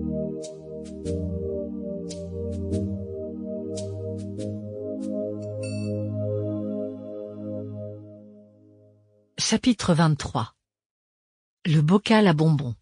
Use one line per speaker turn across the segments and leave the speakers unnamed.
Chapitre 23. Le bocal à bonbons.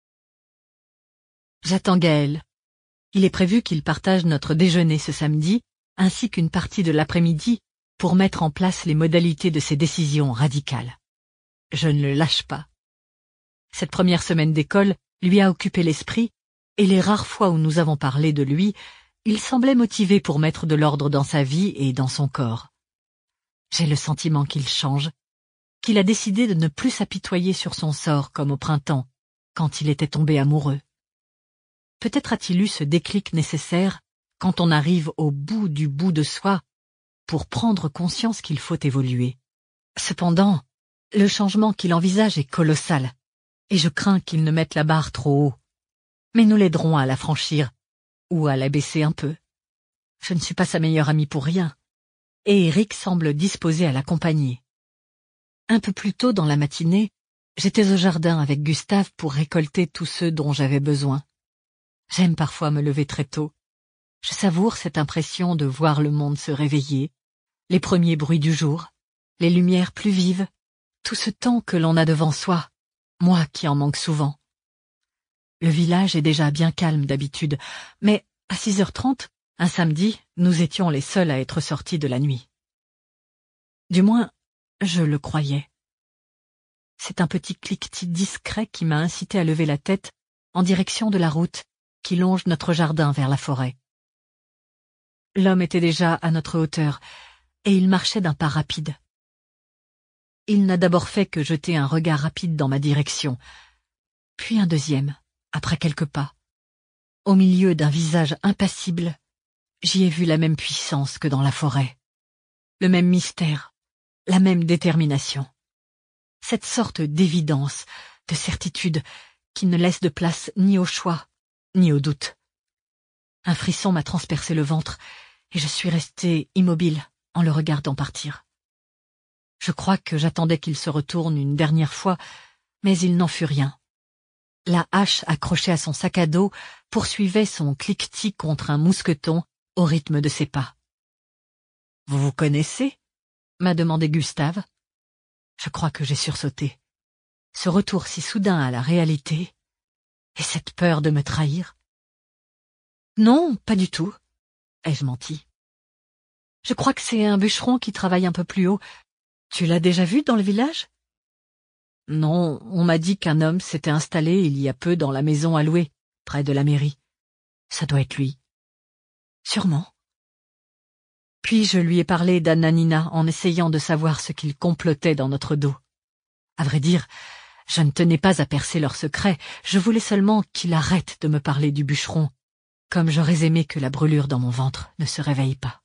J'attends Gaël. Il est prévu qu'il partage notre déjeuner ce samedi, ainsi qu'une partie de l'après-midi, pour mettre en place les modalités de ses décisions radicales. Je ne le lâche pas. Cette première semaine d'école lui a occupé l'esprit, et les rares fois où nous avons parlé de lui, il semblait motivé pour mettre de l'ordre dans sa vie et dans son corps. J'ai le sentiment qu'il change, qu'il a décidé de ne plus s'apitoyer sur son sort comme au printemps, quand il était tombé amoureux. Peut-être a-t-il eu ce déclic nécessaire quand on arrive au bout de soi pour prendre conscience qu'il faut évoluer. Cependant, le changement qu'il envisage est colossal, et je crains qu'il ne mette la barre trop haut. Mais nous l'aiderons à la franchir, ou à la baisser un peu. Je ne suis pas sa meilleure amie pour rien, et Eric semble disposé à l'accompagner. Un peu plus tôt dans la matinée, j'étais au jardin avec Gustave pour récolter tous ceux dont j'avais besoin. J'aime parfois me lever très tôt. Je savoure cette impression de voir le monde se réveiller, les premiers bruits du jour, les lumières plus vives, tout ce temps que l'on a devant soi, moi qui en manque souvent. Le village est déjà bien calme d'habitude, mais à 6h30, un samedi, nous étions les seuls à être sortis de la nuit. Du moins, je le croyais. C'est un petit cliquetis discret qui m'a incité à lever la tête en direction de la route qui longe notre jardin vers la forêt. L'homme était déjà à notre hauteur, et il marchait d'un pas rapide. Il n'a d'abord fait que jeter un regard rapide dans ma direction, puis un deuxième, après quelques pas. Au milieu d'un visage impassible, j'y ai vu la même puissance que dans la forêt, le même mystère, la même détermination. Cette sorte d'évidence, de certitude, qui ne laisse de place ni au choix, ni au doute. Un frisson m'a transpercé le ventre, et je suis restée immobile en le regardant partir. Je crois que j'attendais qu'il se retourne une dernière fois, mais il n'en fut rien. La hache accrochée à son sac à dos poursuivait son cliquetis contre un mousqueton au rythme de ses pas. « Vous vous connaissez ?» m'a demandé Gustave. Je crois que j'ai sursauté. Ce retour si soudain à la réalité, et cette peur de me trahir. Non, pas du tout, ai-je menti. Je crois que c'est un bûcheron qui travaille un peu plus haut. Tu l'as déjà vu dans le village? Non, on m'a dit qu'un homme s'était installé il y a peu dans la maison à louer, près de la mairie. Ça doit être lui. Sûrement. Puis je lui ai parlé d'Ananina en essayant de savoir ce qu'il complotait dans notre dos. À vrai dire, je ne tenais pas à percer leur secret, je voulais seulement qu'il arrête de me parler du bûcheron, comme j'aurais aimé que la brûlure dans mon ventre ne se réveille pas.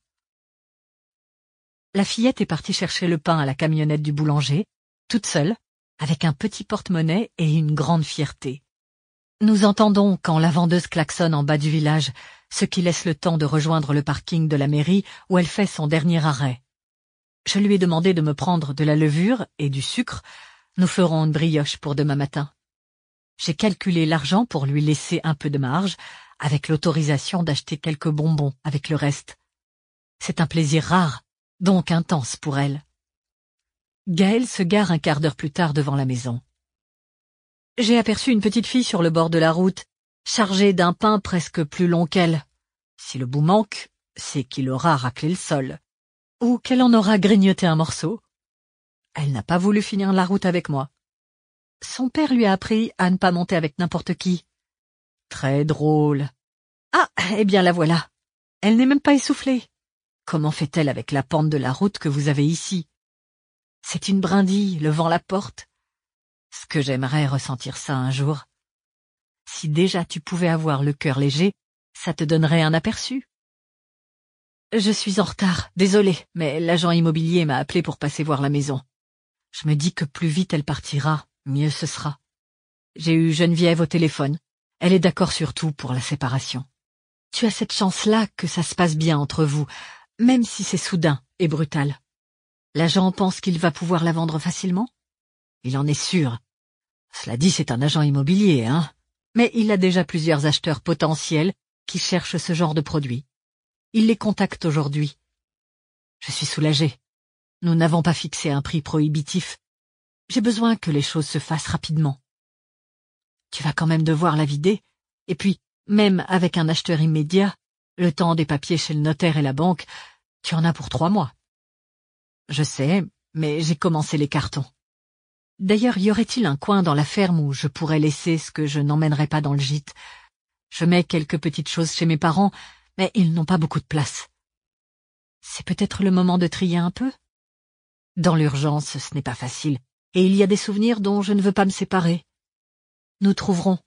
La fillette est partie chercher le pain à la camionnette du boulanger, toute seule, avec un petit porte-monnaie et une grande fierté. Nous entendons quand la vendeuse klaxonne en bas du village, ce qui laisse le temps de rejoindre le parking de la mairie où elle fait son dernier arrêt. Je lui ai demandé de me prendre de la levure et du sucre. Nous ferons une brioche pour demain matin. J'ai calculé l'argent pour lui laisser un peu de marge, avec l'autorisation d'acheter quelques bonbons avec le reste. C'est un plaisir rare, donc intense pour elle. Gaël se gare un quart d'heure plus tard devant la maison. J'ai aperçu une petite fille sur le bord de la route, chargée d'un pain presque plus long qu'elle. Si le bout manque, c'est qu'il aura raclé le sol, ou qu'elle en aura grignoté un morceau. Elle n'a pas voulu finir la route avec moi. Son père lui a appris à ne pas monter avec n'importe qui. Très drôle. Ah, eh bien la voilà. Elle n'est même pas essoufflée. Comment fait-elle avec la pente de la route que vous avez ici? C'est une brindille, le vent la porte. Ce que j'aimerais ressentir ça un jour. Si déjà tu pouvais avoir le cœur léger, ça te donnerait un aperçu. Je suis en retard, désolée, mais l'agent immobilier m'a appelé pour passer voir la maison. Je me dis que plus vite elle partira, mieux ce sera. J'ai eu Geneviève au téléphone. Elle est d'accord sur tout pour la séparation. Tu as cette chance-là que ça se passe bien entre vous, même si c'est soudain et brutal. L'agent pense qu'il va pouvoir la vendre facilement? Il en est sûr. Cela dit, c'est un agent immobilier, hein? Mais il a déjà plusieurs acheteurs potentiels qui cherchent ce genre de produit. Il les contacte aujourd'hui. Je suis soulagée. Nous n'avons pas fixé un prix prohibitif. J'ai besoin que les choses se fassent rapidement. Tu vas quand même devoir la vider, et puis, même avec un acheteur immédiat, le temps des papiers chez le notaire et la banque, tu en as pour 3 mois. Je sais, mais j'ai commencé les cartons. D'ailleurs, y aurait-il un coin dans la ferme où je pourrais laisser ce que je n'emmènerai pas dans le gîte? Je mets quelques petites choses chez mes parents, mais ils n'ont pas beaucoup de place. C'est peut-être le moment de trier un peu? Dans l'urgence, ce n'est pas facile, et il y a des souvenirs dont je ne veux pas me séparer. Nous trouverons.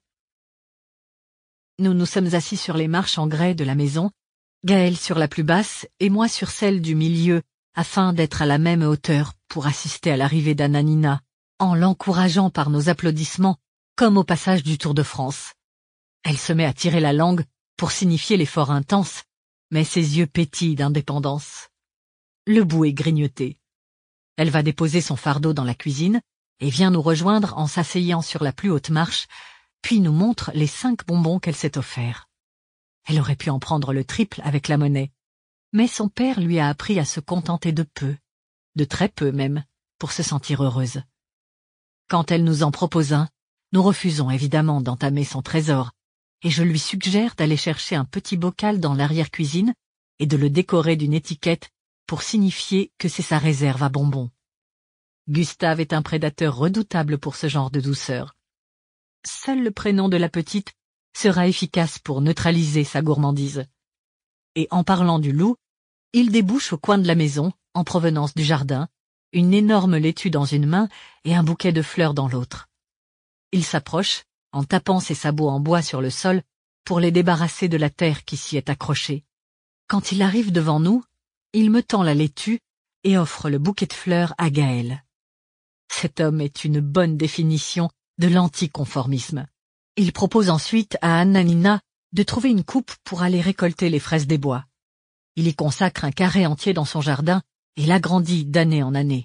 Nous nous sommes assis sur les marches en grès de la maison, Gaël sur la plus basse et moi sur celle du milieu, afin d'être à la même hauteur pour assister à l'arrivée d'Ananina, en l'encourageant par nos applaudissements, comme au passage du Tour de France. Elle se met à tirer la langue pour signifier l'effort intense, mais ses yeux pétillent d'indépendance. Le bout est grignoté. Elle va déposer son fardeau dans la cuisine et vient nous rejoindre en s'asseyant sur la plus haute marche, puis nous montre les 5 bonbons qu'elle s'est offerts. Elle aurait pu en prendre le triple avec la monnaie, mais son père lui a appris à se contenter de peu, de très peu même, pour se sentir heureuse. Quand elle nous en propose un, nous refusons évidemment d'entamer son trésor, et je lui suggère d'aller chercher un petit bocal dans l'arrière-cuisine et de le décorer d'une étiquette pour signifier que c'est sa réserve à bonbons. Gustave est un prédateur redoutable pour ce genre de douceur. Seul le prénom de la petite sera efficace pour neutraliser sa gourmandise. Et en parlant du loup, il débouche au coin de la maison, en provenance du jardin, une énorme laitue dans une main et un bouquet de fleurs dans l'autre. Il s'approche, en tapant ses sabots en bois sur le sol, pour les débarrasser de la terre qui s'y est accrochée. Quand il arrive devant nous, il me tend la laitue et offre le bouquet de fleurs à Gaël. Cet homme est une bonne définition de l'anticonformisme. Il propose ensuite à Ananina de trouver une coupe pour aller récolter les fraises des bois. Il y consacre un carré entier dans son jardin et l'agrandit d'année en année.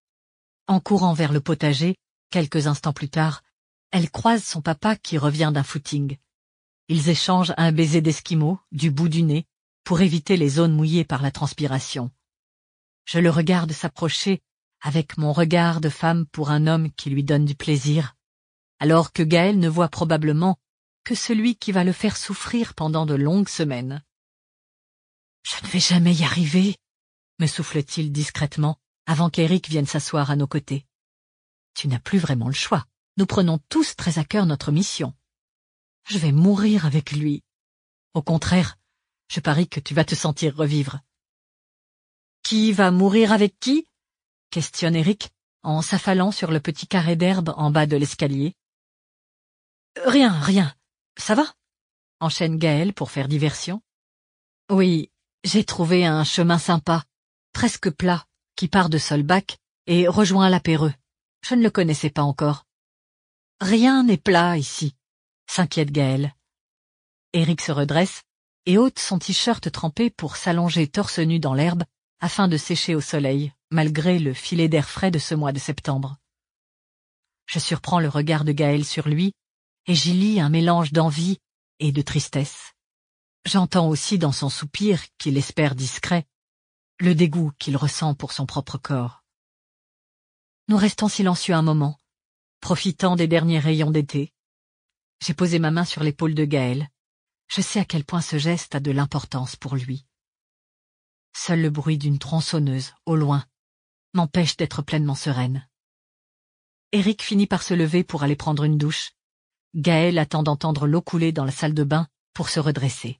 En courant vers le potager, quelques instants plus tard, elle croise son papa qui revient d'un footing. Ils échangent un baiser d'esquimau du bout du nez pour éviter les zones mouillées par la transpiration. Je le regarde s'approcher avec mon regard de femme pour un homme qui lui donne du plaisir, alors que Gaël ne voit probablement que celui qui va le faire souffrir pendant de longues semaines. « Je ne vais jamais y arriver », me souffle-t-il discrètement avant qu'Éric vienne s'asseoir à nos côtés. « Tu n'as plus vraiment le choix. Nous prenons tous très à cœur notre mission. Je vais mourir avec lui. Au contraire, je parie que tu vas te sentir revivre. »« Qui va mourir avec qui ?» questionne Éric, en s'affalant sur le petit carré d'herbe en bas de l'escalier. « Rien. Ça va ?» enchaîne Gaël pour faire diversion. « Oui, j'ai trouvé un chemin sympa, presque plat, qui part de Solbach et rejoint la Péreux. Je ne le connaissais pas encore. »« Rien n'est plat ici », s'inquiète Gaël. Éric se redresse et ôte son t-shirt trempé pour s'allonger torse nu dans l'herbe afin de sécher au soleil, malgré le filet d'air frais de ce mois de septembre. Je surprends le regard de Gaël sur lui, et j'y lis un mélange d'envie et de tristesse. J'entends aussi dans son soupir, qu'il espère discret, le dégoût qu'il ressent pour son propre corps. Nous restons silencieux un moment, profitant des derniers rayons d'été. J'ai posé ma main sur l'épaule de Gaël. Je sais à quel point ce geste a de l'importance pour lui. Seul le bruit d'une tronçonneuse, au loin, m'empêche d'être pleinement sereine. Éric finit par se lever pour aller prendre une douche. Gaël attend d'entendre l'eau couler dans la salle de bain pour se redresser.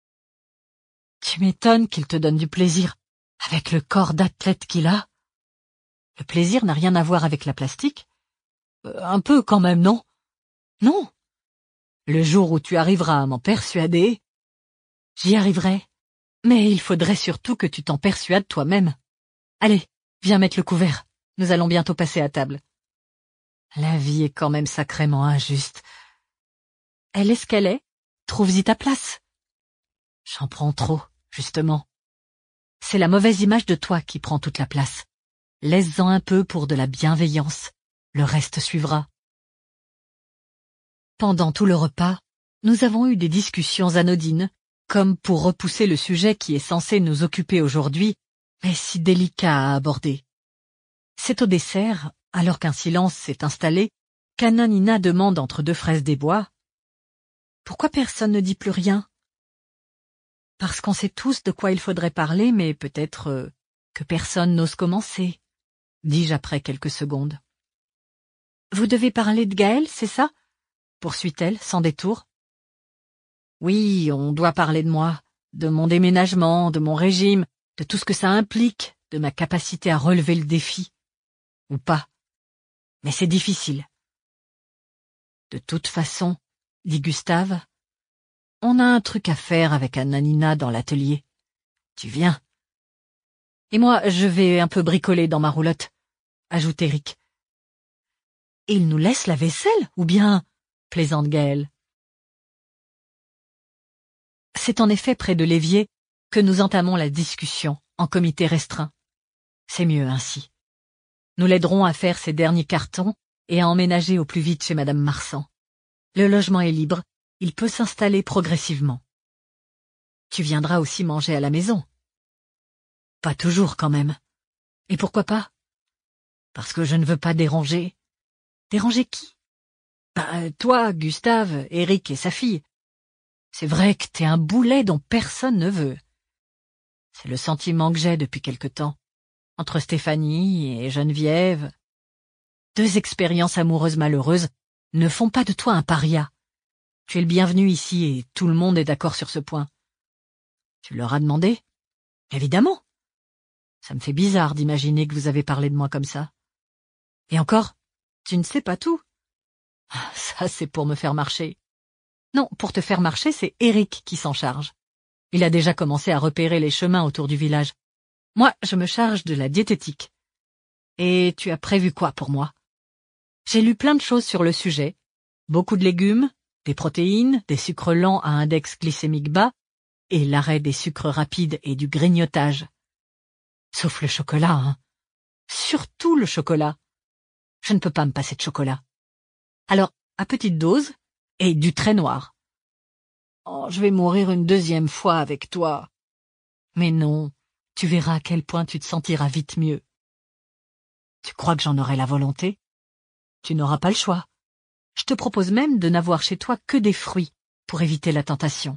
« Tu m'étonnes qu'il te donne du plaisir, avec le corps d'athlète qu'il a. Le plaisir n'a rien à voir avec la plastique. Un peu quand même, non? Non. Le jour où tu arriveras à m'en persuader, j'y arriverai. Mais il faudrait surtout que tu t'en persuades toi-même. Allez, viens mettre le couvert. Nous allons bientôt passer à table. La vie est quand même sacrément injuste. Elle est ce qu'elle est. Trouve-y ta place. J'en prends trop, justement. C'est la mauvaise image de toi qui prend toute la place. Laisse-en un peu pour de la bienveillance. Le reste suivra. Pendant tout le repas, nous avons eu des discussions anodines, comme pour repousser le sujet qui est censé nous occuper aujourd'hui, mais si délicat à aborder. C'est au dessert, alors qu'un silence s'est installé, qu'Anna-Nina demande entre deux fraises des bois. « Pourquoi personne ne dit plus rien ?»« Parce qu'on sait tous de quoi il faudrait parler, mais peut-être que personne n'ose commencer, » dis-je après quelques secondes. « Vous devez parler de Gaël, c'est ça ?» poursuit-elle, sans détour. « Oui, on doit parler de moi, de mon déménagement, de mon régime, de tout ce que ça implique, de ma capacité à relever le défi. Ou pas. Mais c'est difficile. » « De toute façon, » dit Gustave, « on a un truc à faire avec Anna-Nina dans l'atelier. Tu viens. » « Et moi, je vais un peu bricoler dans ma roulotte, » ajoute Éric. « Et il nous laisse la vaisselle, ou bien ?» plaisante Gaël. C'est en effet près de l'évier que nous entamons la discussion, en comité restreint. C'est mieux ainsi. Nous l'aiderons à faire ses derniers cartons et à emménager au plus vite chez Madame Marsan. Le logement est libre, il peut s'installer progressivement. Tu viendras aussi manger à la maison. Pas toujours quand même. Et pourquoi pas? Parce que je ne veux pas déranger. Déranger qui? Toi, Gustave, Éric et sa fille. C'est vrai que t'es un boulet dont personne ne veut. C'est le sentiment que j'ai depuis quelque temps. Entre Stéphanie et Geneviève. 2 expériences amoureuses malheureuses ne font pas de toi un paria. Tu es le bienvenu ici et tout le monde est d'accord sur ce point. Tu leur as demandé? Évidemment. Ça me fait bizarre d'imaginer que vous avez parlé de moi comme ça. Et encore, tu ne sais pas tout. Ça, c'est pour me faire marcher. Non, pour te faire marcher, c'est Éric qui s'en charge. Il a déjà commencé à repérer les chemins autour du village. Moi, je me charge de la diététique. Et tu as prévu quoi pour moi? J'ai lu plein de choses sur le sujet. Beaucoup de légumes, des protéines, des sucres lents à index glycémique bas, et l'arrêt des sucres rapides et du grignotage. Sauf le chocolat, hein. Surtout le chocolat. Je ne peux pas me passer de chocolat. Alors, à petite dose, et du très noir. Oh, je vais mourir une 2e fois avec toi. Mais non, tu verras à quel point tu te sentiras vite mieux. Tu crois que j'en aurai la volonté? Tu n'auras pas le choix. Je te propose même de n'avoir chez toi que des fruits pour éviter la tentation.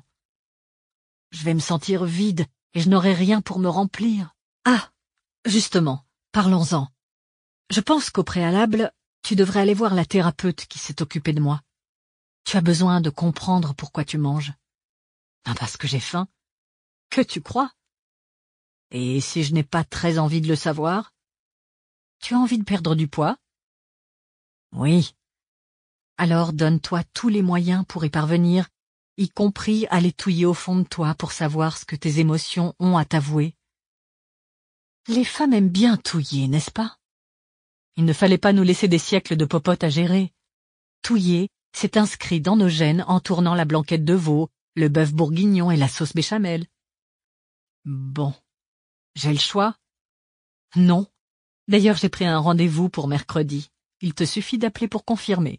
Je vais me sentir vide et je n'aurai rien pour me remplir. Ah, justement, parlons-en. Je pense qu'au préalable, tu devrais aller voir la thérapeute qui s'est occupée de moi. Tu as besoin de comprendre pourquoi tu manges. Parce que j'ai faim. Que tu crois? Et si je n'ai pas très envie de le savoir? Tu as envie de perdre du poids? Oui. Alors donne-toi tous les moyens pour y parvenir, y compris aller touiller au fond de toi pour savoir ce que tes émotions ont à t'avouer. Les femmes aiment bien touiller, n'est-ce pas? Il ne fallait pas nous laisser des siècles de popote à gérer. Touiller, c'est inscrit dans nos gènes en tournant la blanquette de veau, le bœuf bourguignon et la sauce béchamel. Bon. J'ai le choix? Non. D'ailleurs, j'ai pris un rendez-vous pour mercredi. Il te suffit d'appeler pour confirmer.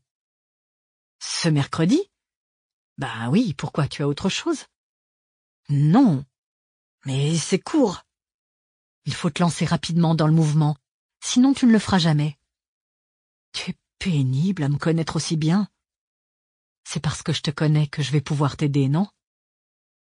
Ce mercredi? Bah oui, pourquoi, tu as autre chose? Non. Mais c'est court. Il faut te lancer rapidement dans le mouvement, sinon tu ne le feras jamais. Tu es pénible à me connaître aussi bien. C'est parce que je te connais que je vais pouvoir t'aider, non?